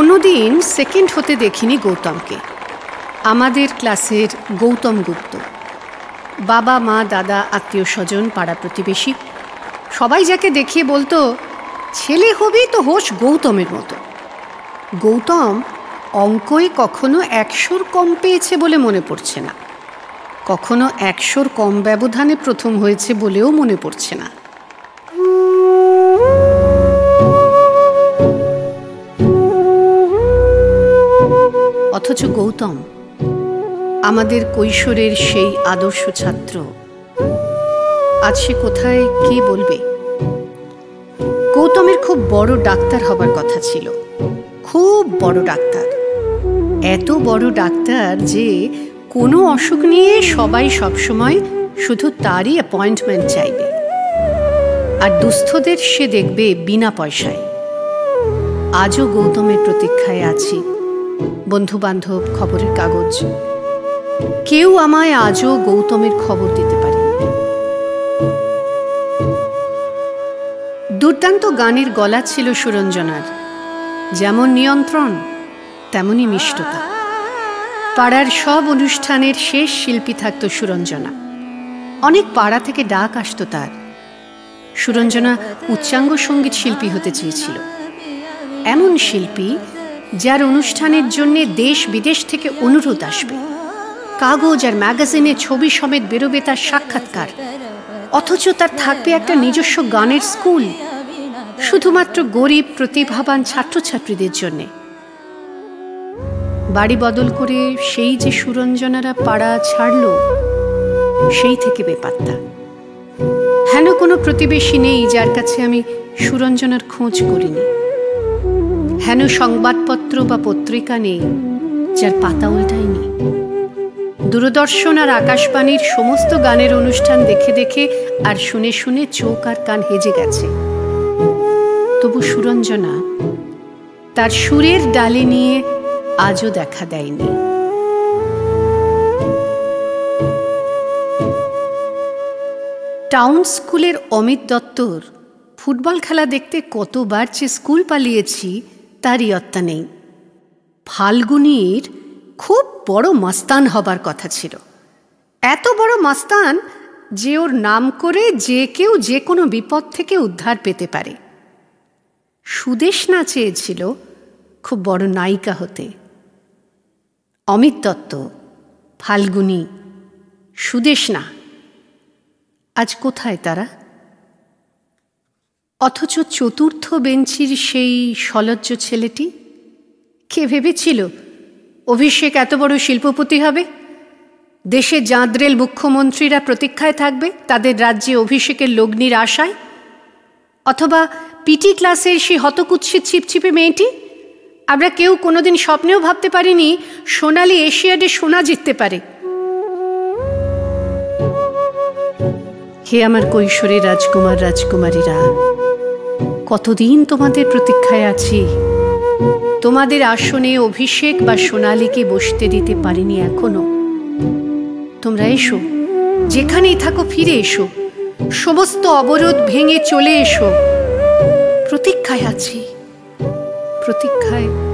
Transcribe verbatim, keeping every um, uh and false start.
কোনোদিন সেকেন্ড হতে দেখিনি গৌতমকে। আমাদের ক্লাসের গৌতম গুপ্ত। বাবা মা দাদা আত্মীয় স্বজন পাড়া প্রতিবেশী সবাই যাকে দেখিয়ে বলতো, ছেলে হবি তো হোস গৌতমের মতো। গৌতম অঙ্কই কখনো একশোর কম পেয়েছে বলে মনে পড়ছে না, কখনো একশোর কম ব্যবধানে প্রথম হয়েছে বলেও মনে পড়ছে না। অথচ গৌতম আমাদের কৈশোরের সেই আদর্শ ছাত্র, আজ সে কোথায় কে বলবে? গৌতমের খুব বড় ডাক্তার হবার কথা ছিল, খুব বড় ডাক্তার। এত বড় ডাক্তার যে কোনো অসুখ নিয়ে সবাই সবসময় শুধু তারই অ্যাপয়েন্টমেন্ট চাইবে, আর দুস্থদের সে দেখবে বিনা পয়সায়। আজও গৌতমের প্রতীক্ষায় আছি, বন্ধু বান্ধব, খবরের কাগজ, কেউ আমায় আজও গৌতমের খবর দিতে পারেনি। দুর্দান্ত গানের গলা ছিল সুরঞ্জনার, যেমন নিয়ন্ত্রণ তেমনই মিষ্টতা। পাড়ার সব অনুষ্ঠানের শেষ শিল্পী থাকত সুরঞ্জনা। অনেক পাড়া থেকে ডাক আসতো তার। সুরঞ্জনা উচ্চাঙ্গ সঙ্গীত শিল্পী হতে চেয়েছিল, এমন শিল্পী যার অনুষ্ঠানের জন্য দেশ বিদেশ থেকে অনুরোধ আসবে, কাগজ আর ম্যাগাজিনে ছবি সমেত বেরোবে তার সাক্ষাৎকার, অথচ তার থাকবে একটা নিজস্ব গানের স্কুল, শুধুমাত্র গরিব প্রতিভাবান ছাত্রছাত্রীদের জন্যে। বাড়ি বদল করে সেই যে সুরঞ্জনারা পাড়া ছাড়ল, সেই থেকে বেপাত্তা। হেন কোনো প্রতিবেশী নেই যার কাছে আমি সুরঞ্জনার খোঁজ করিনি। হেন সংবাদপত্র বা পত্রিকা নেই যার পাতা উল্টায়নি। দূরদর্শন আর আকাশবাণীর সমস্ত গানের অনুষ্ঠান দেখে দেখে আর শুনে শুনে চোখ আর কান হেজে গেছে। তবু সুরঞ্জনা তার সুরের ডালে নিয়ে আজও দেখা দেয়নি। টাউন স্কুলের অমিত দত্তর ফুটবল খেলা দেখতে কতবার যে স্কুল পালিয়েছি তার ইয়ত্তা নেই। ফাল্গুনির খুব বড় মাস্তান হবার কথা ছিল, এত বড় মাস্তান যে ওর নাম করে যে কেউ যে কোনো বিপদ থেকে উদ্ধার পেতে পারে। সুদেষ্ণা চেয়েছিল খুব বড় নায়িকা হতে। অমিত দত্ত, ফাল্গুনি, সুদেষ্ণা, আজ কোথায় তারা? অথচ চতুর্থ বেঞ্চির সেই সলজ্জ ছেলেটি, কে ভেবেছিল অভিষেক এত বড় শিল্পপতি হবে? দেশে জাঁদরেল মুখ্যমন্ত্রীরা প্রতীক্ষায় থাকবে তাদের রাজ্যে অভিষেকের লগ্নির আশায়। অথবা পিটি ক্লাসের সেই হতকুৎসিত ছিপছিপে মেয়েটি, আমরা কেউ কোনোদিন স্বপ্নেও ভাবতে পারিনি সোনালি এশিয়াডে সোনা জিততে পারে। হে আমার কৈশোরের রাজকুমার রাজকুমারীরা, কতদিন তোমাদের প্রতীক্ষায় আছি। তোমাদের আসনে অভিষেক বা সোনালীকে বসতে দিতে পারিনি এখনো। তোমরা এসো, যেখানেই থাকো ফিরে এসো, সমস্ত অবরোধ ভেঙে চলে এসো। প্রতীক্ষায় আছি, প্রতীক্ষায়